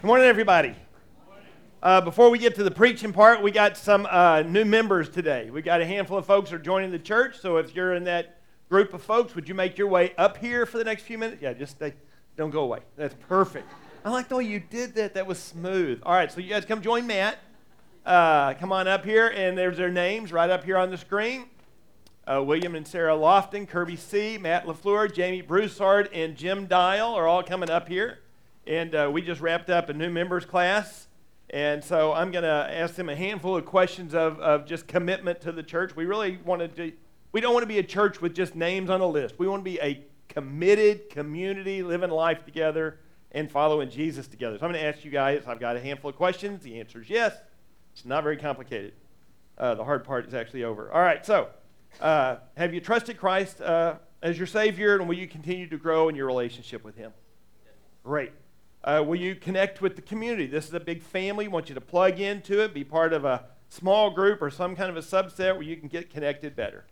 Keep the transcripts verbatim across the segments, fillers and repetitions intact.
Good morning, everybody. Uh, before we get to the preaching part, we got some uh, new members today. We got a handful of folks who are joining the church, so if you're in that group of folks, would you make your way up here for the next few minutes? Yeah, just stay. Don't go away. That's perfect. I like the way you did that. That was smooth. All right, so you guys come join Matt. Uh, come on up here, and there's their names right up here on the screen. Uh, William and Sarah Lofton, Kirby C., Matt LaFleur, Jamie Broussard, and Jim Dial are all coming up here. And uh, we just wrapped up a new members class. And so I'm going to ask them a handful of questions of, of just commitment to the church. We really want to, we don't want to be a church with just names on a list. We want to be a committed community, living life together and following Jesus together. So I'm going to ask you guys, I've got a handful of questions. The answer is yes. It's not very complicated. Uh, the hard part is actually over. All right, so uh, have you trusted Christ uh, as your Savior, and will you continue to grow in your relationship with Him? Great. Uh, will you connect with the community? This is a big family. We want you to plug into it, be part of a small group or some kind of a subset where you can get connected better.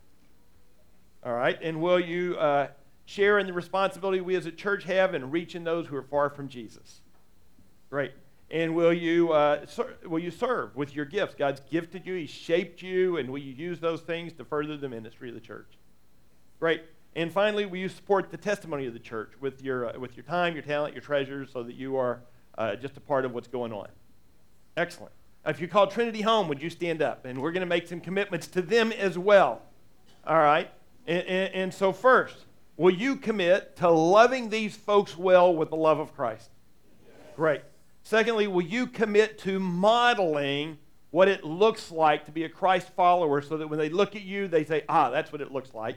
All right, and will you uh, share in the responsibility we as a church have in reaching those who are far from Jesus? Great. And will you uh, ser- will you serve with your gifts? God's gifted you, He's shaped you, and will you use those things to further the ministry of the church? Great. And finally, will you support the testimony of the church with your uh, with your time, your talent, your treasures, so that you are uh, just a part of what's going on? Excellent. If you call Trinity home, would you stand up? And we're going to make some commitments to them as well. All right? And, and, and so first, will you commit to loving these folks well with the love of Christ? Great. Secondly, will you commit to modeling what it looks like to be a Christ follower so that when they look at you, they say, ah, that's what it looks like?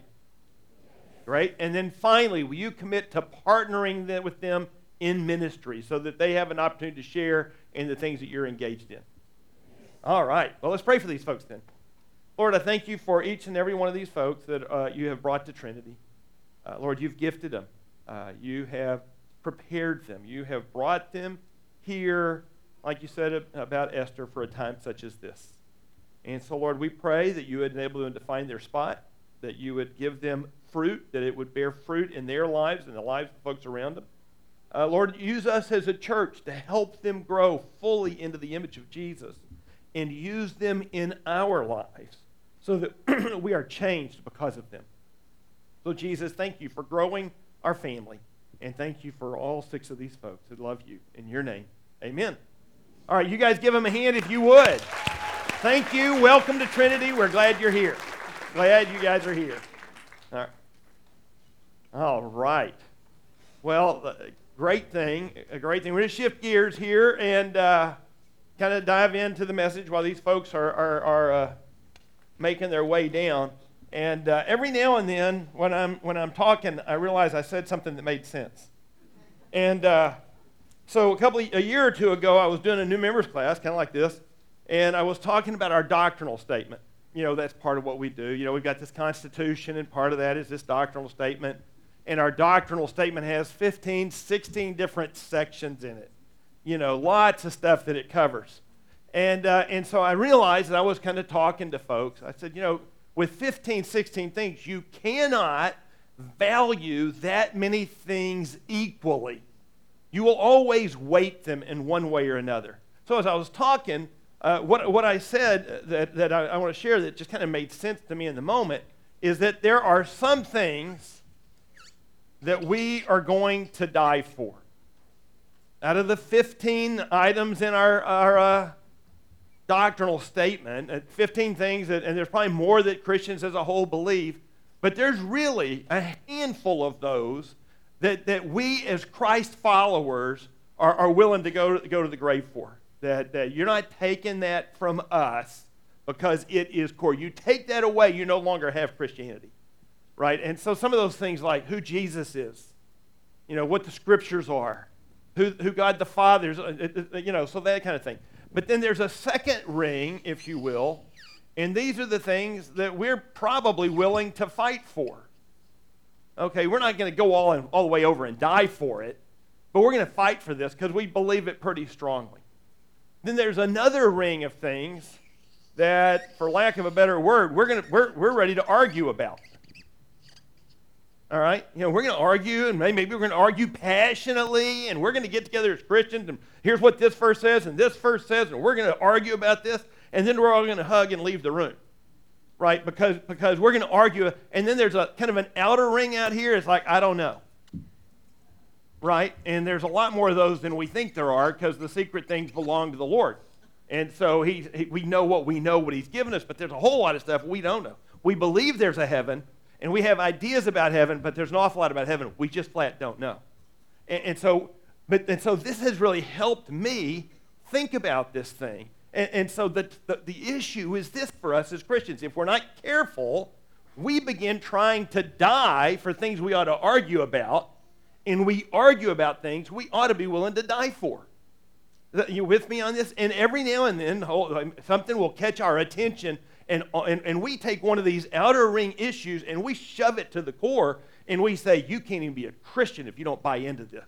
Right? And then finally, will you commit to partnering them with them in ministry so that they have an opportunity to share in the things that you're engaged in? All right. Well, let's pray for these folks then. Lord, I thank you for each and every one of these folks that uh, you have brought to Trinity. Uh, Lord, you've gifted them. Uh, you have prepared them. You have brought them here, like you said about Esther, for a time such as this. And so, Lord, we pray that you would enable them to find their spot, that you would give them fruit, that it would bear fruit in their lives and the lives of folks around them. Uh, Lord, use us as a church to help them grow fully into the image of Jesus and use them in our lives so that we are changed because of them. So, Jesus, thank you for growing our family, and thank you for all six of these folks that love you. In your name, amen. All right, you guys give them a hand if you would. Thank you. Welcome to Trinity. We're glad you're here. Glad you guys are here. All right. All right. Well, uh, great thing, a great thing. We're going to shift gears here and uh, kind of dive into the message while these folks are are, are uh, making their way down. And uh, every now and then, when I'm when I'm talking, I realize I said something that made sense. And uh, so, a couple of, a year or two ago, I was doing a new members class, kind of like this, and I was talking about our doctrinal statement. You know, that's part of what we do. You know, we've got this Constitution, and part of that is this doctrinal statement. And our doctrinal statement has fifteen, sixteen different sections in it. You know, lots of stuff that it covers. And uh, and so I realized that I was kind of talking to folks. I said, you know, with fifteen, sixteen things, you cannot value that many things equally. You will always weight them in one way or another. So as I was talking, Uh, what, what I said that, that I, I want to share that just kind of made sense to me in the moment is that there are some things that we are going to die for. Out of the fifteen items in our, our uh, doctrinal statement, uh, fifteen things, that, and there's probably more that Christians as a whole believe, but there's really a handful of those that, that we as Christ followers are, are willing to go, go to the grave for. That, that you're not taking that from us because it is core. You take that away, you no longer have Christianity, right? And so some of those things like who Jesus is, you know, what the Scriptures are, who, who God the Father is, you know, so that kind of thing. But then there's a second ring, if you will, and these are the things that we're probably willing to fight for. Okay, we're not going to go all, in, all the way over and die for it, but we're going to fight for this because we believe it pretty strongly. Then there's another ring of things that, for lack of a better word, we're gonna we're we're ready to argue about. All right? You know, we're going to argue, and maybe we're going to argue passionately, and we're going to get together as Christians, and here's what this verse says, and this verse says, and we're going to argue about this, and then we're all going to hug and leave the room. Right? Because, because we're going to argue, and then there's a kind of an outer ring out here. It's like, I don't know. Right? And there's a lot more of those than we think there are, because the secret things belong to the Lord. And so he, he, we know what we know, what he's given us, but there's a whole lot of stuff we don't know. We believe there's a heaven, and we have ideas about heaven, but there's an awful lot about heaven we just flat don't know. And, and so, but and so this has really helped me think about this thing. And, and so the, the, the issue is this for us as Christians. If we're not careful, we begin trying to die for things we ought to argue about, and we argue about things we ought to be willing to die for. Are you with me on this? And every now and then, something will catch our attention, and, and, and we take one of these outer ring issues, and we shove it to the core, and we say, you can't even be a Christian if you don't buy into this.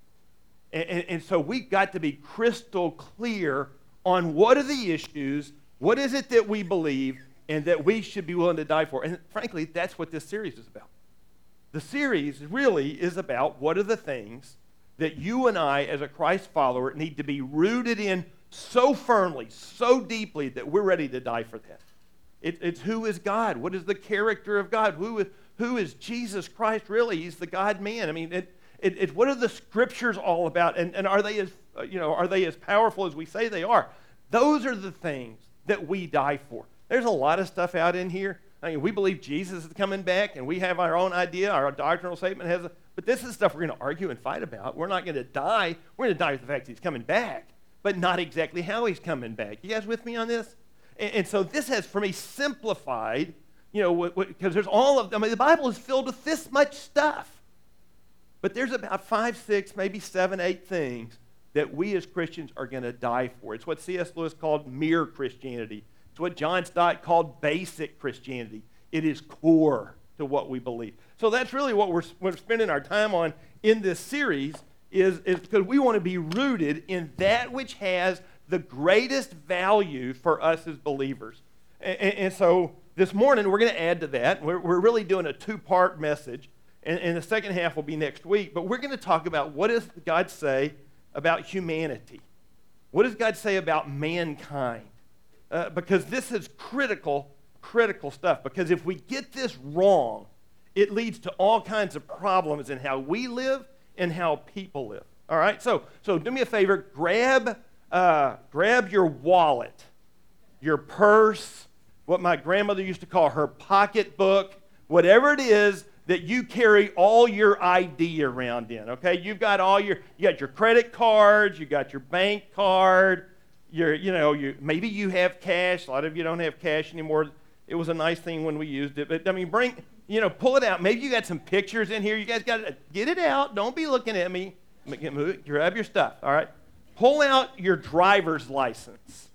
And, and, and so we've got to be crystal clear on what are the issues, what is it that we believe, and that we should be willing to die for. And frankly, that's what this series is about. The series really is about what are the things that you and I, as a Christ follower, need to be rooted in so firmly, so deeply, that we're ready to die for that. It, it's who is God? What is the character of God? Who is, who is Jesus Christ really? He's the God-man. I mean, it, it, it, what are the Scriptures all about? And, and are they as Uh, you know, are they as powerful as we say they are? Those are the things that we die for. There's a lot of stuff out in here. I mean, we believe Jesus is coming back, and we have our own idea. Our doctrinal statement has a, but this is stuff we're going to argue and fight about. We're not going to die. We're going to die with the fact that he's coming back, but not exactly how he's coming back. You guys with me on this? And, and so this has, for me, simplified, you know, because there's all of, I mean, the Bible is filled with this much stuff. But there's about five, six, maybe seven, eight things that we as Christians are going to die for. It's what C S Lewis called mere Christianity. It's what John Stott called basic Christianity. It is core to what we believe. So that's really what we're, we're spending our time on in this series, is, is because we want to be rooted in that which has the greatest value for us as believers. And, and, and so this morning we're going to add to that. We're, we're really doing a two-part message, and, and the second half will be next week. But we're going to talk about what does God say about humanity. What does God say about mankind? Uh, because this is critical, critical stuff. Because if we get this wrong, it leads to all kinds of problems in how we live and how people live. All right? So, so do me a favor. Grab, uh, grab your wallet, your purse, what my grandmother used to call her pocketbook, whatever it is that you carry all your I D around in, okay? You've got all your, you got your credit cards, you got your bank card, your, you know, you, maybe you have cash. A lot of you don't have cash anymore. It was a nice thing when we used it, but I mean, bring, you know, pull it out. Maybe you got some pictures in here. You guys got to get it out. Don't be looking at me. Move it. Grab your stuff, all right? Pull out your driver's license.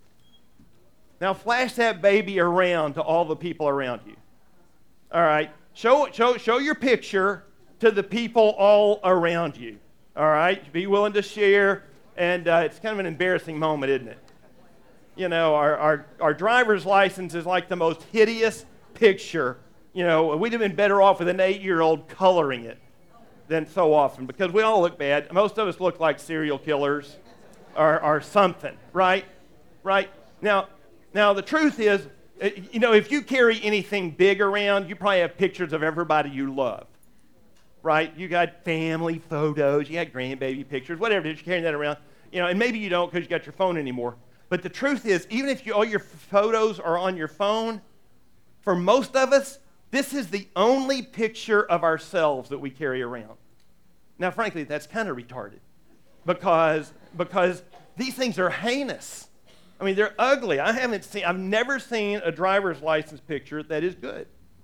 Now flash that baby around to all the people around you, all right? Show, show, show your picture to the people all around you, all right? Be willing to share, and uh, it's kind of an embarrassing moment, isn't it? You know, our, our, our driver's license is like the most hideous picture. You know, we'd have been better off with an eight-year-old coloring it than so often, because we all look bad. Most of us look like serial killers or, or something, right? Right? Now, now, the truth is, you know, if you carry anything big around, you probably have pictures of everybody you love, right? You got family photos, you got grandbaby pictures, whatever it is, you're carrying that around. You know, and maybe you don't because you got your phone anymore. But the truth is, even if you, all your photos are on your phone, for most of us, this is the only picture of ourselves that we carry around. Now, frankly, that's kind of retarded because, because these things are heinous. I mean, they're ugly. I haven't seen, I've never seen a driver's license picture that is good.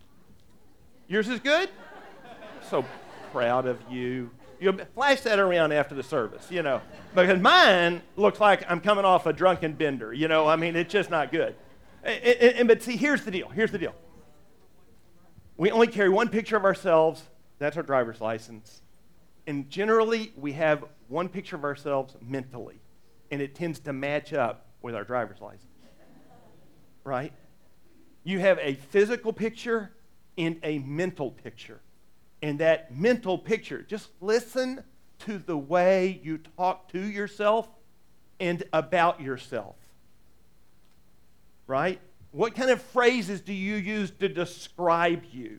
Yours is good? So proud of you. You flash that around after the service, you know, because mine looks like I'm coming off a drunken bender, you know. I mean, it's just not good. And, and, and, but see, here's the deal. Here's the deal. We only carry one picture of ourselves. That's our driver's license. And generally, we have one picture of ourselves mentally, and it tends to match up with our driver's license, right? You have a physical picture and a mental picture. And that mental picture, just listen to the way you talk to yourself and about yourself. Right? What kind of phrases do you use to describe you?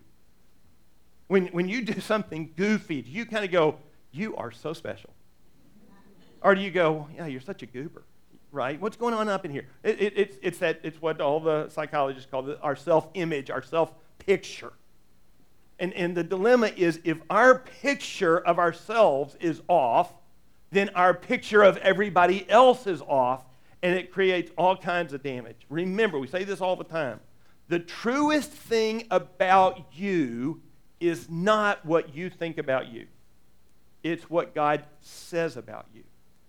When, when you do something goofy, do you kind of go, you are so special? Or do you go, yeah, you're such a goober, right? What's going on up in here? It, it, it's, it's, that, it's what all the psychologists call it, our self-image, our self-picture. And, and the dilemma is if our picture of ourselves is off, then our picture of everybody else is off, and it creates all kinds of damage. Remember, we say this all the time. The truest thing about you is not what you think about you. It's what God says about you.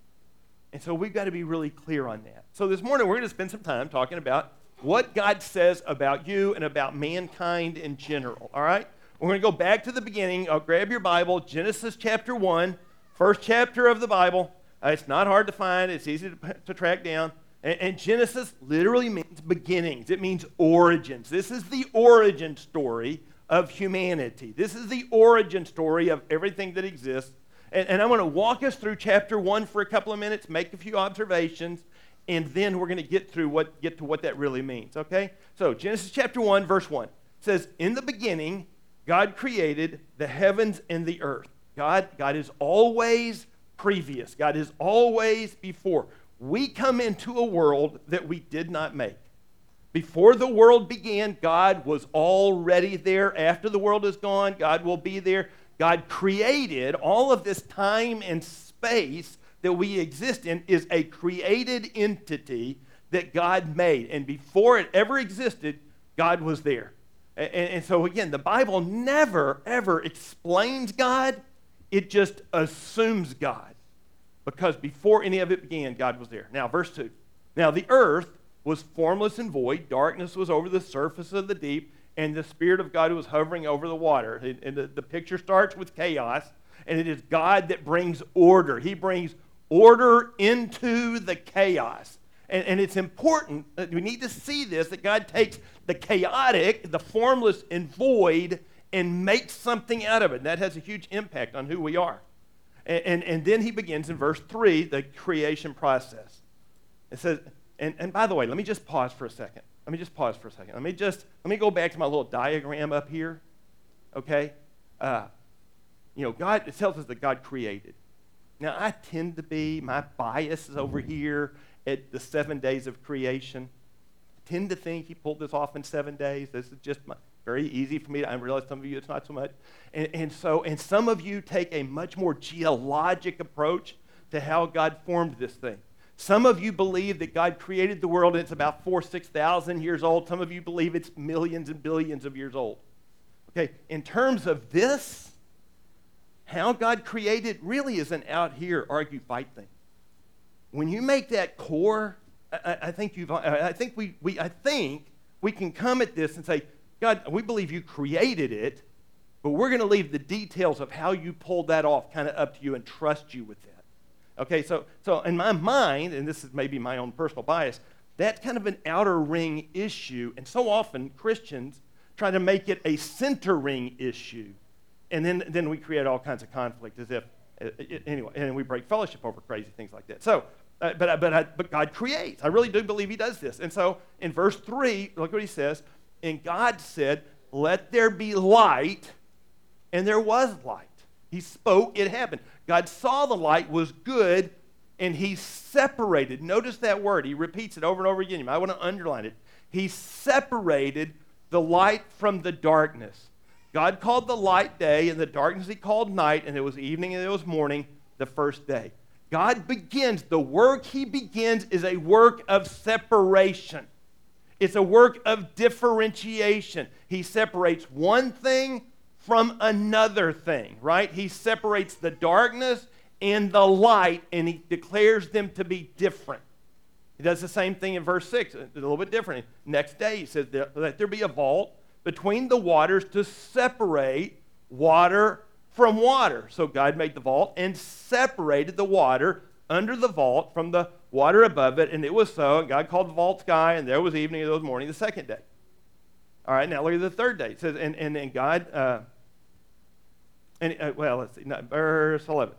And so we've got to be really clear on that. So this morning we're going to spend some time talking about what God says about you and about mankind in general, all right? We're going to go back to the beginning. I'll grab your Bible, Genesis chapter one, first chapter of the Bible. Uh, it's not hard to find. It's easy to, to track down. And, and Genesis literally means beginnings. It means origins. This is the origin story of humanity. This is the origin story of everything that exists. And, and I'm going to walk us through chapter one for a couple of minutes, make a few observations, and then we're going to get through what get to what that really means, okay? So Genesis chapter one, verse one says, in the beginning, God created the heavens and the earth. God, God is always previous. God is always before. We come into a world that we did not make. Before the world began, God was already there. After the world is gone, God will be there. God created all of this time and space that we exist in is a created entity that God made. And before it ever existed, God was there. And, and so again, the Bible never, ever explains God. It just assumes God. Because before any of it began, God was there. Now, verse two. Now, the earth was formless and void. Darkness was over the surface of the deep, and the Spirit of God was hovering over the water. And the, the picture starts with chaos, and it is God that brings order. He brings order into the chaos. And, and it's important that we need to see this, that God takes the chaotic, the formless and void, and makes something out of it. And that has a huge impact on who we are. And, and, and then he begins in verse three, the creation process. It says, and, and by the way, let me just pause for a second. Let me just pause for a second. Let me just, let me go back to my little diagram up here, okay? Uh, you know, God, it tells us that God created. Now, I tend to be, my bias is over here at the seven days of creation. I tend to think he pulled this off in seven days. This is just my, very easy for me. I realize some of you it's not so much. And, and so, and some of you take a much more geologic approach to how God formed this thing. Some of you believe that God created the world and it's about four, six thousand years old. Some of you believe it's millions and billions of years old. Okay, in terms of this, how God created really is an out here argue fight thing. When you make that core, I, I think you've, I think we, we, I think we can come at this and say, God, we believe you created it, but we're going to leave the details of how you pulled that off kind of up to you and trust you with that. Okay, so so in my mind, and this is maybe my own personal bias, that's kind of an outer ring issue, and so often Christians try to make it a center ring issue, and then, then we create all kinds of conflict as if, uh, anyway, and we break fellowship over crazy things like that. So, uh, but, but, I, but God creates. I really do believe he does this. And so in verse three, look what he says, and God said, let there be light, and there was light. He spoke, it happened. God saw the light was good, and he separated. Notice that word. He repeats it over and over again. You might want to underline it. He separated the light from the darkness. God called the light day, and the darkness he called night, and it was evening and it was morning the first day. God begins, the work he begins is a work of separation. It's a work of differentiation. He separates one thing from another thing, right? He separates the darkness and the light, and he declares them to be different. He does the same thing in verse six, a little bit different. Next day, he says, let there be a vault between the waters to separate water from water. So God made the vault and separated the water under the vault from the water above it, and it was so. And God called the vault sky, and there was evening, and there was morning the second day. All right, now look at the third day. It says, and, and, and God... Uh, And uh, well, let's see, no, verse eleven.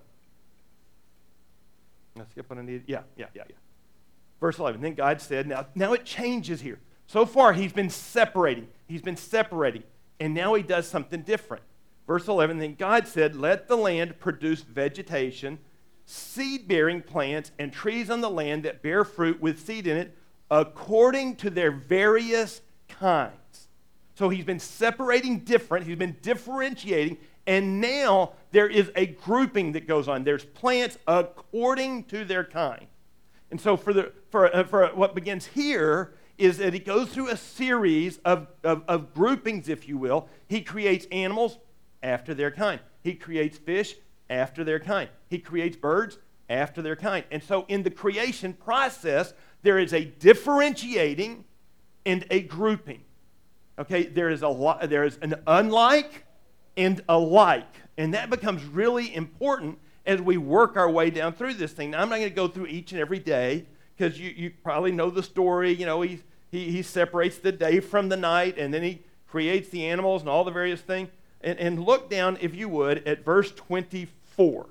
Let's skip what I need. Yeah, yeah, yeah, yeah. Verse eleven. Then God said, now, now it changes here. So far, he's been separating. He's been separating. And now he does something different. Verse eleven, then God said, let the land produce vegetation, seed-bearing plants, and trees on the land that bear fruit with seed in it, according to their various kinds. So he's been separating different. He's been differentiating. And now there is a grouping that goes on. There's plants according to their kind. And so for, the, for, uh, for what begins here is that he goes through a series of, of, of groupings, if you will. He creates animals after their kind. He creates fish after their kind. He creates birds after their kind. And so in the creation process, there is a differentiating and a grouping. Okay, there is a lo- there is an unlike and a like. And that becomes really important as we work our way down through this thing. Now, I'm not going to go through each and every day because you, you probably know the story. You know, he, he, he separates the day from the night, and then he creates the animals and all the various things. And, and look down, if you would, at verse twenty-four.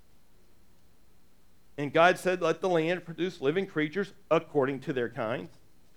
And God said, let the land produce living creatures according to their kinds.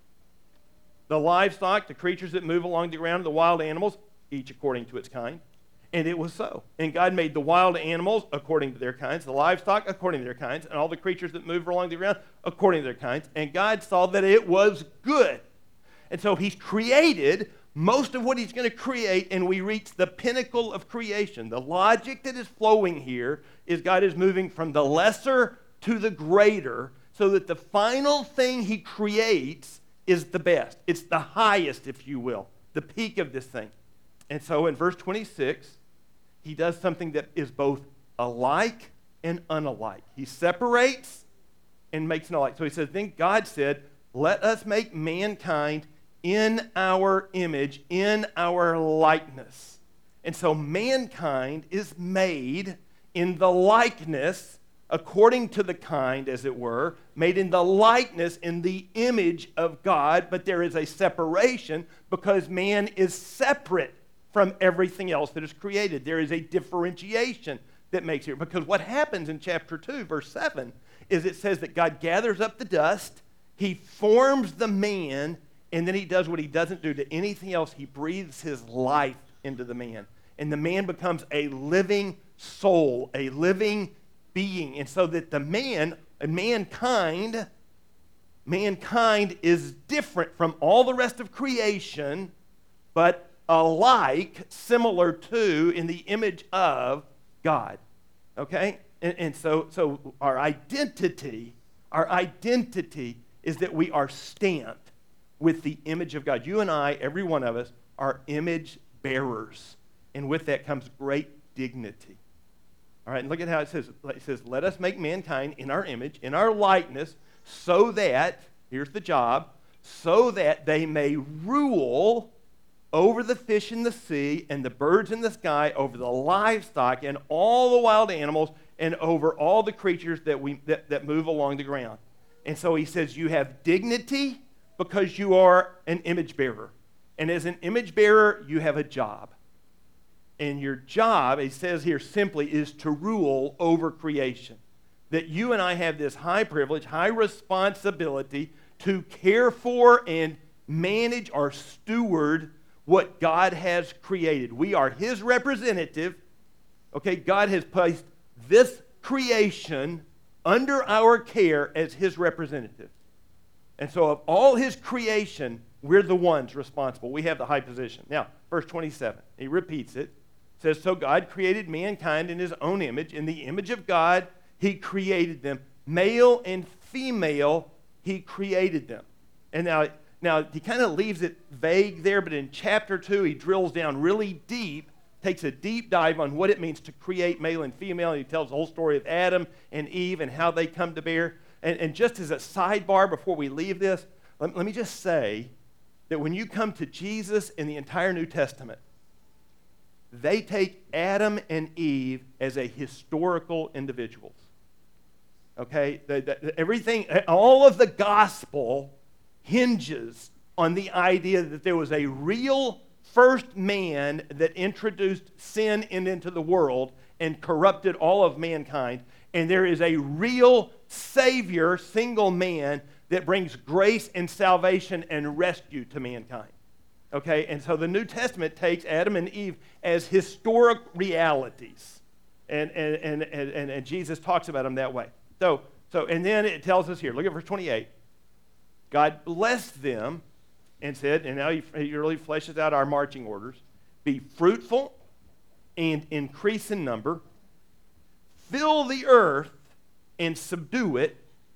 The livestock, the creatures that move along the ground, the wild animals, each according to its kind. And it was so. And God made the wild animals according to their kinds, the livestock according to their kinds, and all the creatures that move along the ground according to their kinds. And God saw that it was good. And so he's created most of what he's going to create, and we reach the pinnacle of creation. The logic that is flowing here is God is moving from the lesser to the greater so that the final thing he creates is the best. It's the highest, if you will, the peak of this thing. And so in verse twenty-six, he does something that is both alike and unalike. He separates and makes an alike. So he says, then God said, let us make mankind in our image, in our likeness. And so mankind is made in the likeness, according to the kind, as it were, made in the likeness, in the image of God, but there is a separation because man is separate from everything else that is created. There is a differentiation that makes here. Because what happens in chapter two, verse seven, is it says that God gathers up the dust, he forms the man, and then he does what he doesn't do to anything else. He breathes his life into the man. And the man becomes a living soul, a living being. And so that the man, and mankind, mankind is different from all the rest of creation, but alike, similar to, in the image of God. Okay? And, and so, so our identity, our identity is that we are stamped with the image of God. You and I, every one of us, are image bearers. And with that comes great dignity. All right, and look at how it says. It says, let us make mankind in our image, in our likeness, so that, here's the job, so that they may rule over the fish in the sea and the birds in the sky, over the livestock and all the wild animals, and over all the creatures that, we, that, that move along the ground. And so he says you have dignity because you are an image bearer. And as an image bearer, you have a job. And your job, he says here simply, is to rule over creation. That you and I have this high privilege, high responsibility to care for and manage or steward what God has created. We are his representative. Okay, God has placed this creation under our care as his representative. And so of all his creation, we're the ones responsible. We have the high position. Now, verse twenty-seven, he repeats it. It says, so God created mankind in his own image. In the image of God, he created them. Male and female, he created them. And now, now he kind of leaves it vague there, but in chapter two, he drills down really deep, takes a deep dive on what it means to create male and female. And he tells the whole story of Adam and Eve and how they come to bear. And, and just as a sidebar before we leave this, let, let me just say that when you come to Jesus in the entire New Testament, they take Adam and Eve as a historical individuals. Okay? The, the, everything, all of the gospel hinges on the idea that there was a real first man that introduced sin into the world and corrupted all of mankind. And there is a real Savior, single man, that brings grace and salvation and rescue to mankind. Okay, and so the New Testament takes Adam and Eve as historic realities. And, and, and, and, and Jesus talks about them that way. So, so, and then it tells us here, look at verse twenty-eight. God blessed them and said, and now he, he really fleshes out our marching orders, be fruitful and increase in number, fill the earth and subdue it,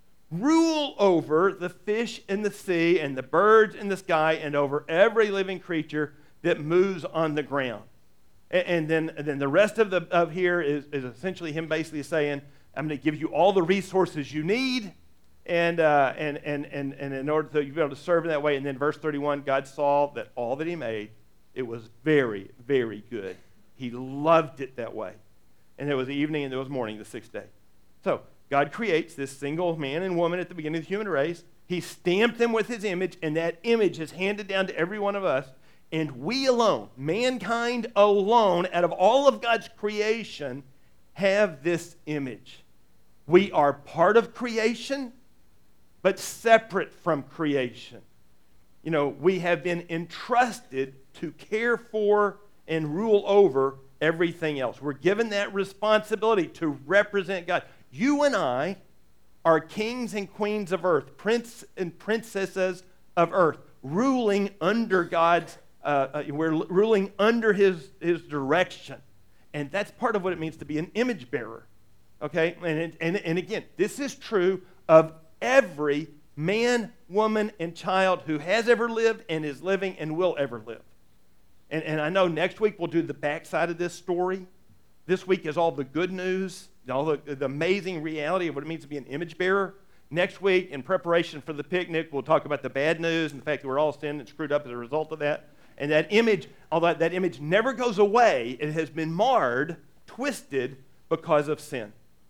rule over the fish in the sea and the birds in the sky and over every living creature that moves on the ground. And, and, then, and then the rest of, the, of here is, is essentially him basically saying, I'm going to give you all the resources you need, and, uh, and, and, and, and in order to be able to serve in that way. And then verse thirty-one, God saw that all that he made, it was very, very good. He loved it that way. And there was evening and there was morning the sixth day. So God creates this single man and woman at the beginning of the human race. He stamped them with his image, and that image is handed down to every one of us. And we alone, mankind alone, out of all of God's creation, have this image. We are part of creation, but separate from creation. You know, we have been entrusted to care for and rule over everything else. We're given that responsibility to represent God. You and I are kings and queens of earth, prince and princesses of earth, ruling under God's, uh, uh, we're ruling under his, his direction. And that's part of what it means to be an image bearer. Okay? And, and, and again, this is true of every man, woman, and child who has ever lived and is living and will ever live. And, and I know next week we'll do the backside of this story. This week is all the good news, all the, the amazing reality of what it means to be an image bearer. Next week, in preparation for the picnic, we'll talk about the bad news and the fact that we're all sinned and screwed up as a result of that. And that image, although that image never goes away, it has been marred, twisted because of sin.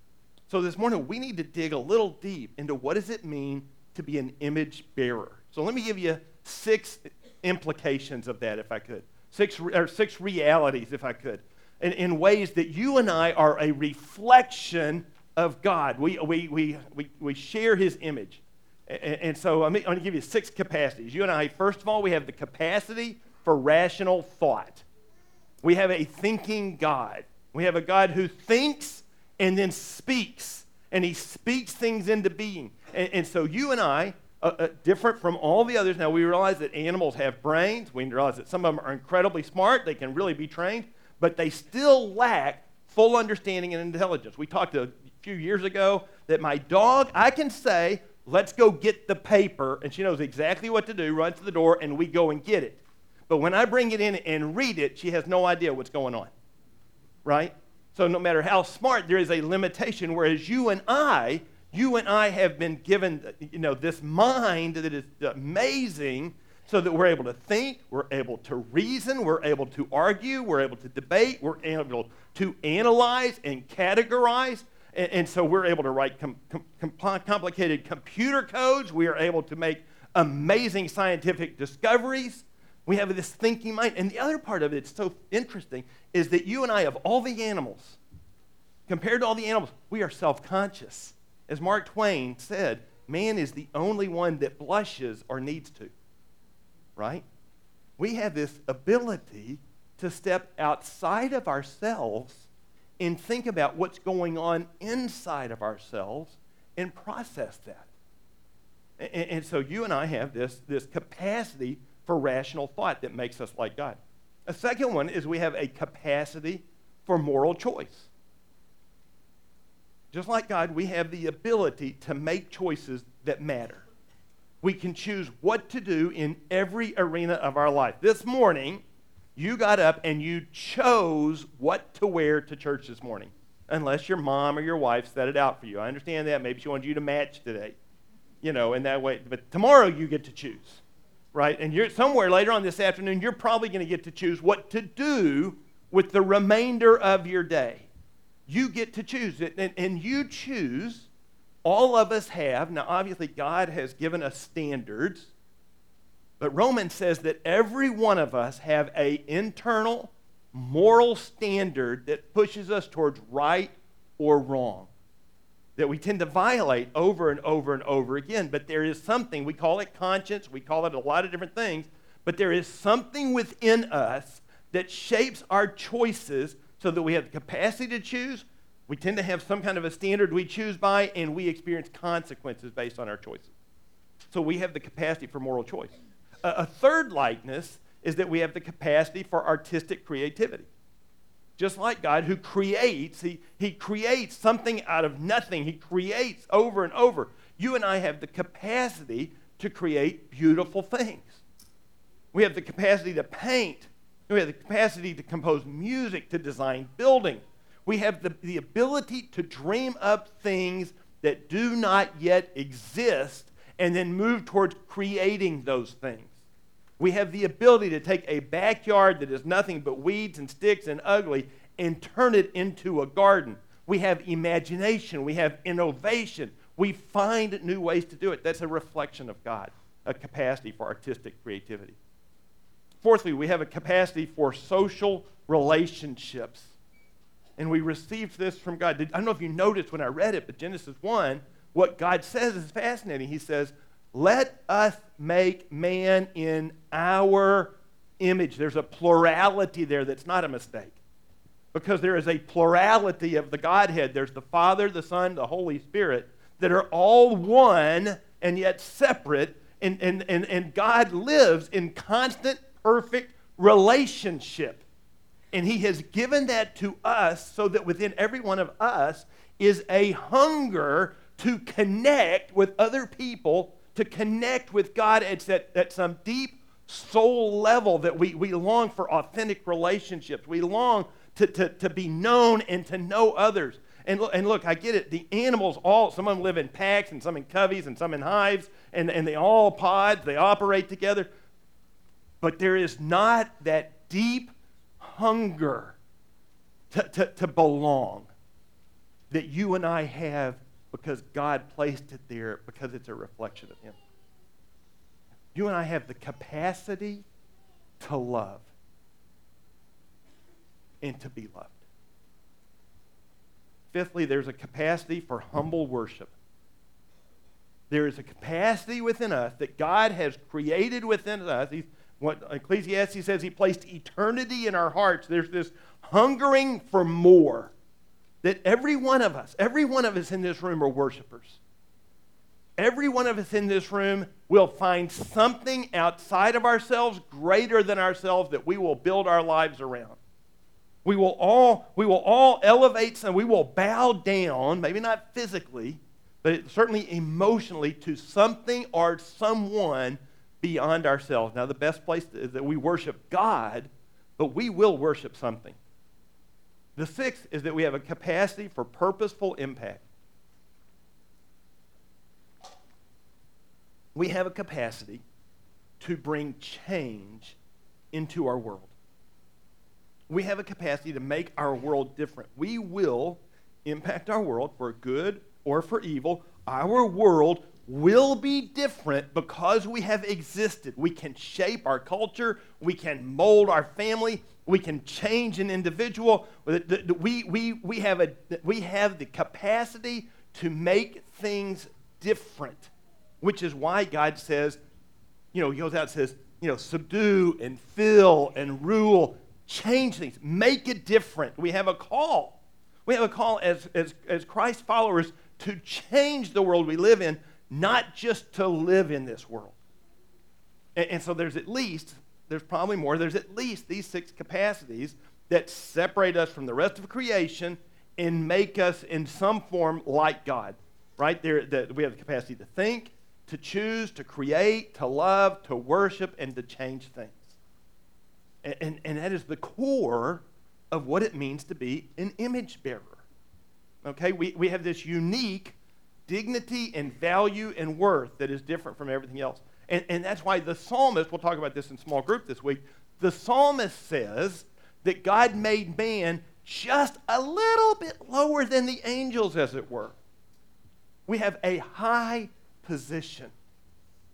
So this morning, we need to dig a little deep into what does it mean to be an image bearer. So let me give you six implications of that, if I could. Six, or six realities, if I could, in, in ways that you and I are a reflection of God. We, we, we, we, we share his image. And, and so I'm going to give you six capacities. You and I, first of all, we have the capacity for rational thought. We have a thinking God. We have a God who thinks and then speaks, and he speaks things into being. And, and so you and I, uh, uh, different from all the others, now we realize that animals have brains. We realize that some of them are incredibly smart. They can really be trained, but they still lack full understanding and intelligence. We talked a few years ago that my dog, I can say, let's go get the paper, and she knows exactly what to do, runs to the door, and we go and get it. But when I bring it in and read it, she has no idea what's going on, right? So no matter how smart, there is a limitation, whereas you and I, you and I have been given, you know, this mind that is amazing so that we're able to think, we're able to reason, we're able to argue, we're able to debate, we're able to analyze and categorize, and, and so we're able to write com- com- complicated computer codes. We are able to make amazing scientific discoveries. We have this thinking mind. And the other part of it, it's so interesting, is that you and I, of all the animals, compared to all the animals, we are self-conscious. As Mark Twain said, man is the only one that blushes or needs to, right? We have this ability to step outside of ourselves and think about what's going on inside of ourselves and process that. And, and so you and I have this, this capacity for rational thought that makes us like God. A second one is we have a capacity for moral choice. Just like God, we have the ability to make choices that matter. We can choose what to do in every arena of our life. This morning, you got up and you chose what to wear to church this morning, unless your mom or your wife set it out for you. I understand that. Maybe she wanted you to match today, you know, in that way. But tomorrow you get to choose. Right? And you're somewhere later on this afternoon, you're probably going to get to choose what to do with the remainder of your day. You get to choose it, and, and you choose. All of us have. Now, obviously, God has given us standards, But Romans says that every one of us have an internal moral standard that pushes us towards right or wrong, that we tend to violate over and over and over again. But there is something, we call it conscience, we call it a lot of different things, but there is something within us that shapes our choices so that we have the capacity to choose. We tend to have some kind of a standard we choose by, and we experience consequences based on our choices. So we have the capacity for moral choice. A, a third likeness is that we have the capacity for artistic creativity. Just like God, who creates, he, he creates something out of nothing. He creates over and over. You and I have the capacity to create beautiful things. We have the capacity to paint. We have the capacity to compose music, to design buildings. We have the, the ability to dream up things that do not yet exist and then move towards creating those things. We have the ability to take a backyard that is nothing but weeds and sticks and ugly and turn it into a garden. We have imagination. We have innovation. We find new ways to do it. That's a reflection of God, a capacity for artistic creativity. Fourthly, we have a capacity for social relationships. And we received this from God. I don't know if you noticed when I read it, but Genesis one, what God says is fascinating. He says, let us make man in our image. There's a plurality there that's not a mistake. Because there is a plurality of the Godhead. There's the Father, the Son, the Holy Spirit that are all one and yet separate. And, and, and, and God lives in constant, perfect relationship. And he has given that to us so that within every one of us is a hunger to connect with other people, to connect with God at, at, at some deep soul level that we, we long for authentic relationships. We long to, to, to be known and to know others. And, and look, I get it. The animals all, some of them live in packs and some in coveys and some in hives, and, and they all pods, they operate together. But there is not that deep hunger to, to, to belong that you and I have because God placed it there because it's a reflection of him. You and I have the capacity to love and to be loved. Fifthly, there's a capacity for humble worship. There is a capacity within us that God has created within us. He's, what Ecclesiastes says, he placed eternity in our hearts. There's this hungering for more. That every one of us, every one of us in this room are worshipers. Every one of us in this room will find something outside of ourselves greater than ourselves that we will build our lives around. We will all, we will all elevate some, we will bow down, maybe not physically, but certainly emotionally to something or someone beyond ourselves. Now, the best place is that we worship God, but we will worship something. The sixth is that we have a capacity for purposeful impact. We have a capacity to bring change into our world. We have a capacity to make our world different. We will impact our world for good or for evil. Our world will be different because we have existed. We can shape our culture. We can mold our family. We can change an individual. We, we, we, have a, we have the capacity to make things different, which is why God says, you know, he goes out and says, you know, subdue and fill and rule, change things, make it different. We have a call. We have a call as, as, as Christ followers to change the world we live in, not just to live in this world. And, and so there's at least, there's probably more, there's at least these six capacities that separate us from the rest of creation and make us in some form like God, right? There, that we have the capacity to think, to choose, to create, to love, to worship, and to change things. And, and, and that is the core of what it means to be an image bearer. Okay, we, we have this unique dignity and value and worth that is different from everything else. And, and that's why the psalmist, we'll talk about this in small group this week, the psalmist says that God made man just a little bit lower than the angels, as it were. We have a high position.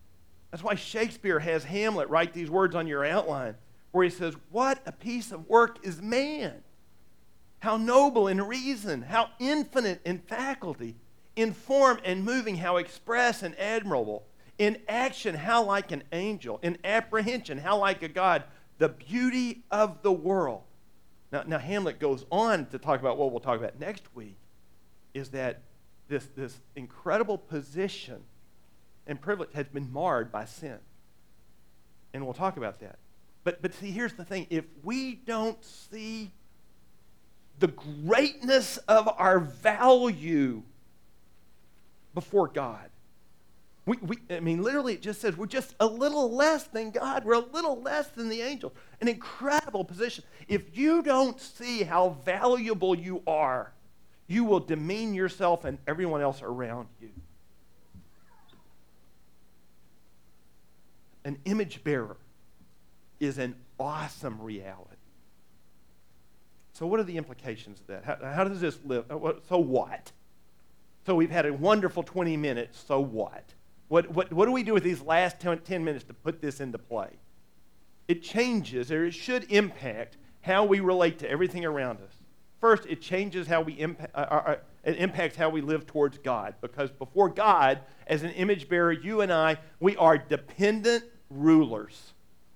That's why Shakespeare has Hamlet write these words on your outline, where he says, what a piece of work is man! How noble in reason, how infinite in faculty, in form and moving, how express and admirable, in action, how like an angel, in apprehension, how like a god, the beauty of the world. Now, now Hamlet goes on to talk about what we'll talk about next week, is that this, this incredible position and privilege has been marred by sin. And we'll talk about that. But, but see, here's the thing. If we don't see the greatness of our value before God, we, we, I mean, literally it just says we're just a little less than God. We're a little less than the angels. An incredible position. If you don't see how valuable you are, you will demean yourself and everyone else around you. An image bearer is an awesome reality. So what are the implications of that? How, how does this live? So what? So we've had a wonderful twenty minutes. So what? What, what, what do we do with these last ten minutes to put this into play? It changes, or it should impact, how we relate to everything around us. First, it changes how we impact, uh, uh, it impacts how we live towards God. Because before God, as an image bearer, you and I, we are dependent rulers.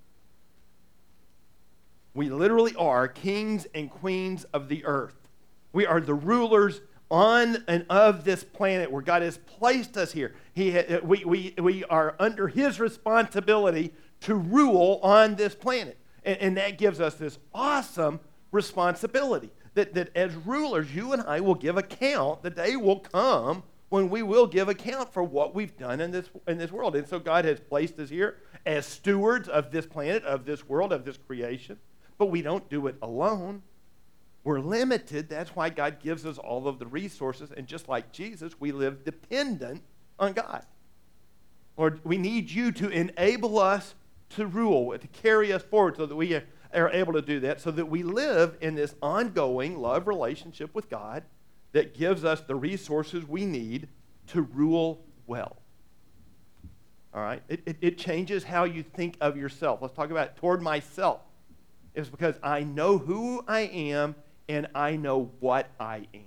We literally are kings and queens of the earth. We are the rulers on and of this planet where God has placed us here. He, ha- we, we, we are under His responsibility to rule on this planet. And, and that gives us this awesome responsibility. That, that as rulers, you and I will give account. The day will come when we will give account for what we've done in this, in this world. And so God has placed us here as stewards of this planet, of this world, of this creation. But we don't do it alone. We're limited. That's why God gives us all of the resources. And just like Jesus, we live dependent on God. Lord, we need you to enable us to rule, to carry us forward so that we are able to do that, so that we live in this ongoing love relationship with God that gives us the resources we need to rule well. All right? It, it, it changes how you think of yourself. Let's talk about toward myself. It's because I know who I am and I know what I am.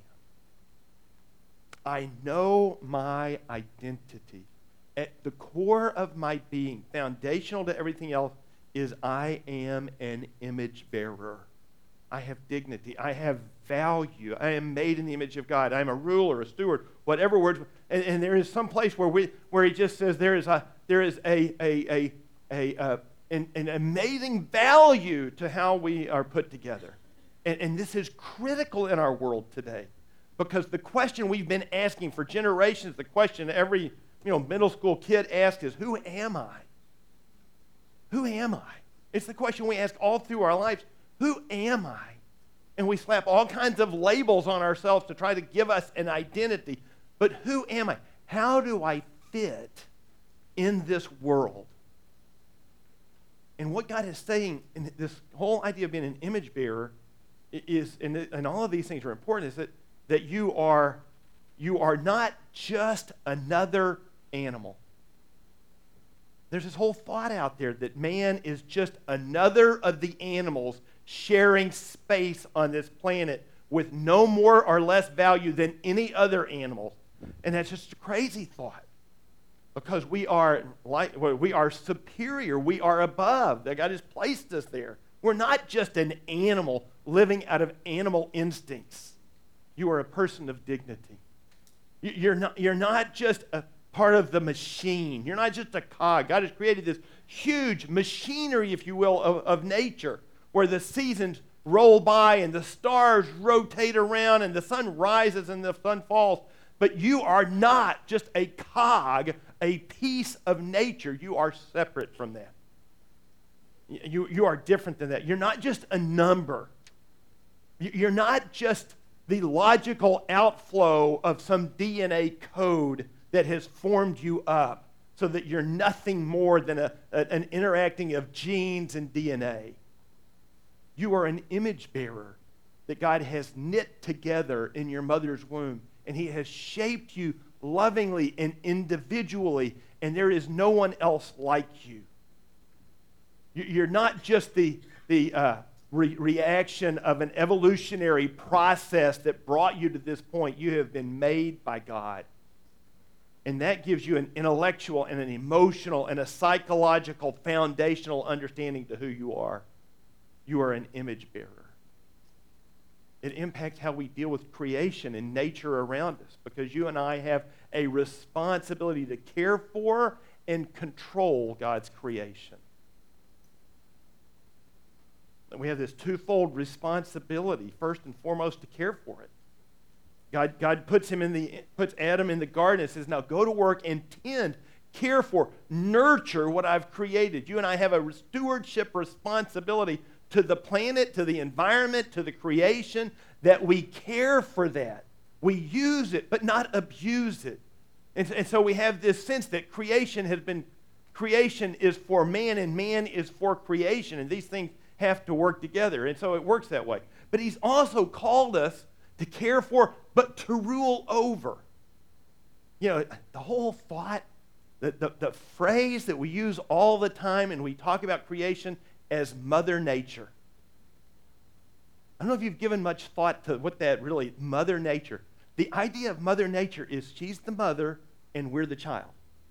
I know my identity. At the core of my being, foundational to everything else, is I am an image bearer. I have dignity. I have value. I am made in the image of God. I'm a ruler, a steward, whatever words. And, and there is some place where we where he just says there is a there is a a a, a uh, an, an amazing value to how we are put together. And, and this is critical in our world today, because the question we've been asking for generations, the question every you know middle school kid asks is, who am I? Who am I? It's the question we ask all through our lives. Who am I? And we slap all kinds of labels on ourselves to try to give us an identity. But who am I? How do I fit in this world? And what God is saying in this whole idea of being an image bearer is, and, and all of these things are important, is that, that you are, you are not just another animal. There's this whole thought out there that man is just another of the animals sharing space on this planet with no more or less value than any other animal. And that's just a crazy thought, because we are like we are superior, we are above. That God has placed us there. We're not just an animal living out of animal instincts. You are a person of dignity. You're not, you're not just a part of the machine. You're not just a cog. God has created this huge machinery, if you will, of, of nature, where the seasons roll by and the stars rotate around and the sun rises and the sun falls. But you are not just a cog, a piece of nature. You are separate from that. You, you are different than that. You're not just a number. You're not just the logical outflow of some D N A code that has formed you up so that you're nothing more than a, a, an interacting of genes and D N A. You are an image bearer that God has knit together in your mother's womb, and He has shaped you lovingly and individually and there is no one else like you. You're not just the, the uh, re- reaction of an evolutionary process that brought you to this point. You have been made by God. And that gives you an intellectual and an emotional and a psychological foundational understanding to who you are. You are an image bearer. It impacts how we deal with creation and nature around us, because you and I have a responsibility to care for and control God's creation. And we have this twofold responsibility, first and foremost, to care for it. God, God puts him in the puts Adam in the garden and says, now go to work and tend, care for, nurture what I've created. You and I have a stewardship responsibility to the planet, to the environment, to the creation, that we care for that. We use it, but not abuse it. And, and so we have this sense that creation has been, creation is for man and man is for creation. And these things have to work together. And so it works that way. But he's also called us to care for, but to rule over. You know, the whole thought, the, the, the phrase that we use all the time, and we talk about creation as Mother Nature. I don't know if you've given much thought to what that really, Mother Nature. The idea of Mother Nature is she's the mother and we're the child.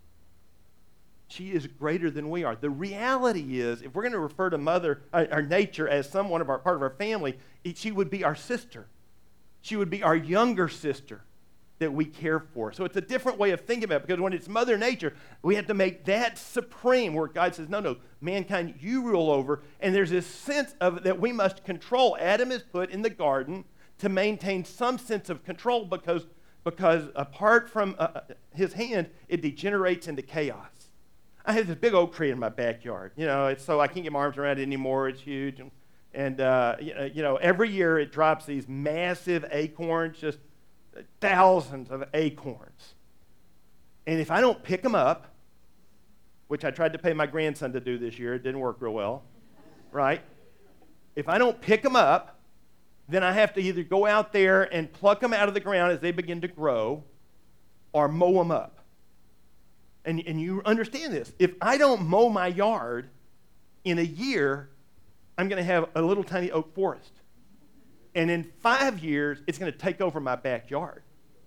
She is greater than we are. The reality is, if we're going to refer to Mother, our, our nature as someone of our part of our family, it, she would be our sister. She would be our younger sister that we care for. So it's a different way of thinking about it, because when it's Mother Nature, we have to make that supreme, where God says, no, no, mankind, you rule over. And there's this sense of that we must control. Adam is put in the garden to maintain some sense of control, because, because apart from uh, his hand, it degenerates into chaos. I have this big oak tree in my backyard. You know, it's so I can't get my arms around it anymore. It's huge. And, and uh, you know, every year it drops these massive acorns, just thousands of acorns. And if I don't pick them up, which I tried to pay my grandson to do this year, it didn't work real well, right? If I don't pick them up, then I have to either go out there and pluck them out of the ground as they begin to grow, or mow them up. And, and you understand this. If I don't mow my yard, in a year, I'm going to have a little tiny oak forest. And in five years, it's going to take over my backyard.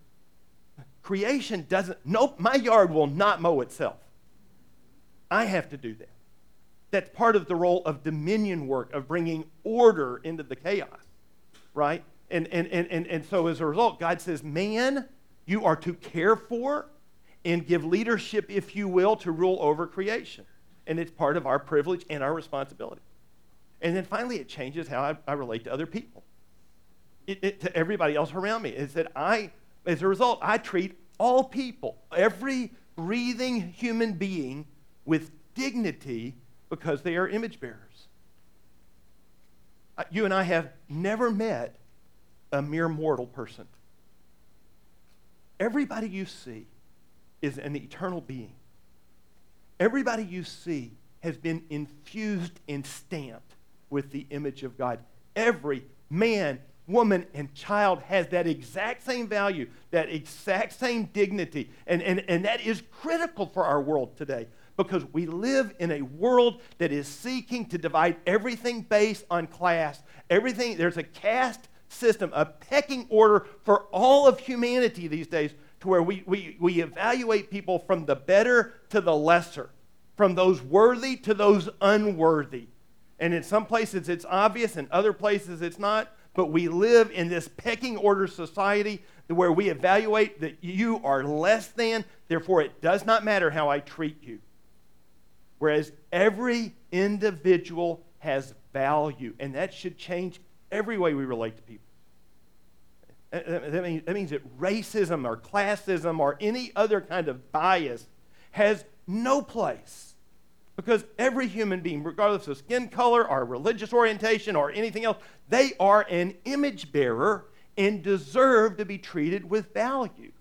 Creation doesn't, nope, my yard will not mow itself. I have to do that. That's part of the role of dominion work, of bringing order into the chaos, right? And, and, and, and, and so as a result, God says, man, you are to care for and give leadership, if you will, to rule over creation. And it's part of our privilege and our responsibility. And then finally, it changes how I, I relate to other people. It, it, to everybody else around me. Is that I, as a result, I treat all people, every breathing human being, with dignity, because they are image bearers. Uh, you and I have never met a mere mortal person. Everybody you see is an eternal being. Everybody you see has been infused and stamped with the image of God. Every man, woman, and child has that exact same value, that exact same dignity. And, and, and that is critical for our world today, because we live in a world that is seeking to divide everything based on class. Everything, there's a caste system, a pecking order for all of humanity these days, to where we, we, we evaluate people from the better to the lesser, from those worthy to those unworthy. And in some places it's obvious, in other places it's not, but we live in this pecking order society where we evaluate that you are less than, therefore it does not matter how I treat you. Whereas every individual has value, and that should change every way we relate to people. That means, that means that racism or classism or any other kind of bias has no place, because every human being, regardless of skin color or religious orientation or anything else, they are an image bearer and deserve to be treated with value.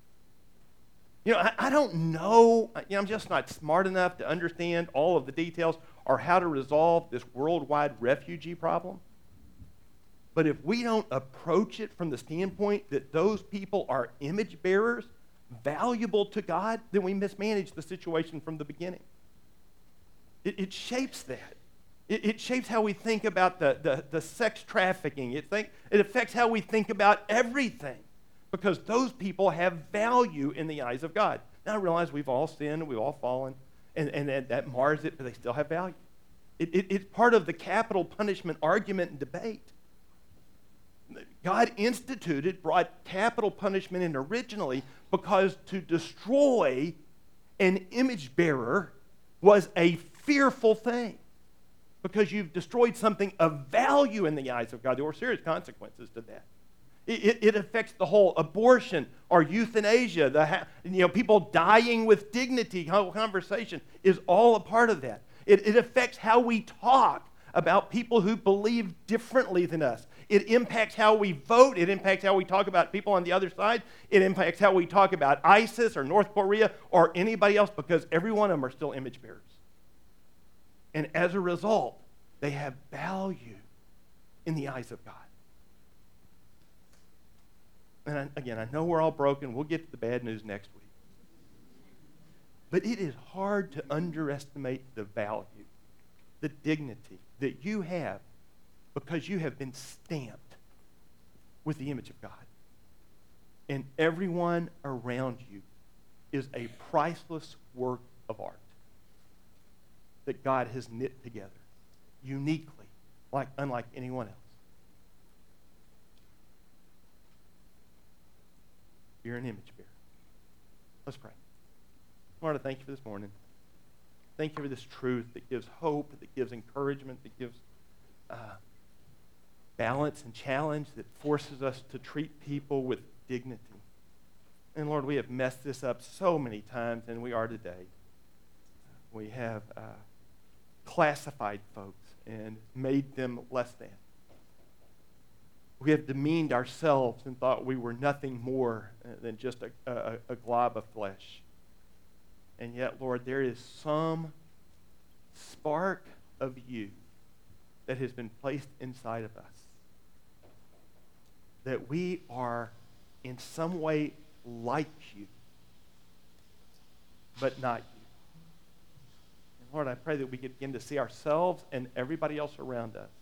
You know, I, I don't know, you know, I'm just not smart enough to understand all of the details or how to resolve this worldwide refugee problem. But if we don't approach it from the standpoint that those people are image bearers, valuable to God, then we mismanage the situation from the beginning. It, it shapes that. It, it shapes how we think about the, the, the sex trafficking. It, think, it affects how we think about everything, because those people have value in the eyes of God. Now I realize we've all sinned, we've all fallen, and, and that, that mars it, but they still have value. It, it, it's part of the capital punishment argument and debate. God instituted, brought capital punishment in originally because to destroy an image bearer was a fearful thing, because you've destroyed something of value in the eyes of God. There were serious consequences to that. It, it, it affects the whole abortion or euthanasia, the you know people dying with dignity. Whole conversation is all a part of that. It, it affects how we talk about people who believe differently than us. It impacts how we vote. It impacts how we talk about people on the other side. It impacts how we talk about ISIS or North Korea or anybody else, because every one of them are still image bearers. And as a result, they have value in the eyes of God. And I, again, I know we're all broken. We'll get to the bad news next week. But it is hard to underestimate the value, the dignity that you have because you have been stamped with the image of God. And everyone around you is a priceless work of art that God has knit together uniquely, like unlike anyone else. You're an image bearer. Let's pray. Lord, I thank you for this morning. Thank you for this truth that gives hope, that gives encouragement, that gives uh, balance and challenge, that forces us to treat people with dignity. And Lord, we have messed this up so many times, and we are today. We have uh, classified folks and made them less than. We have demeaned ourselves and thought we were nothing more than just a, a, a glob of flesh. And yet, Lord, there is some spark of you that has been placed inside of us, that we are in some way like you, but not you. And Lord, I pray that we could begin to see ourselves and everybody else around us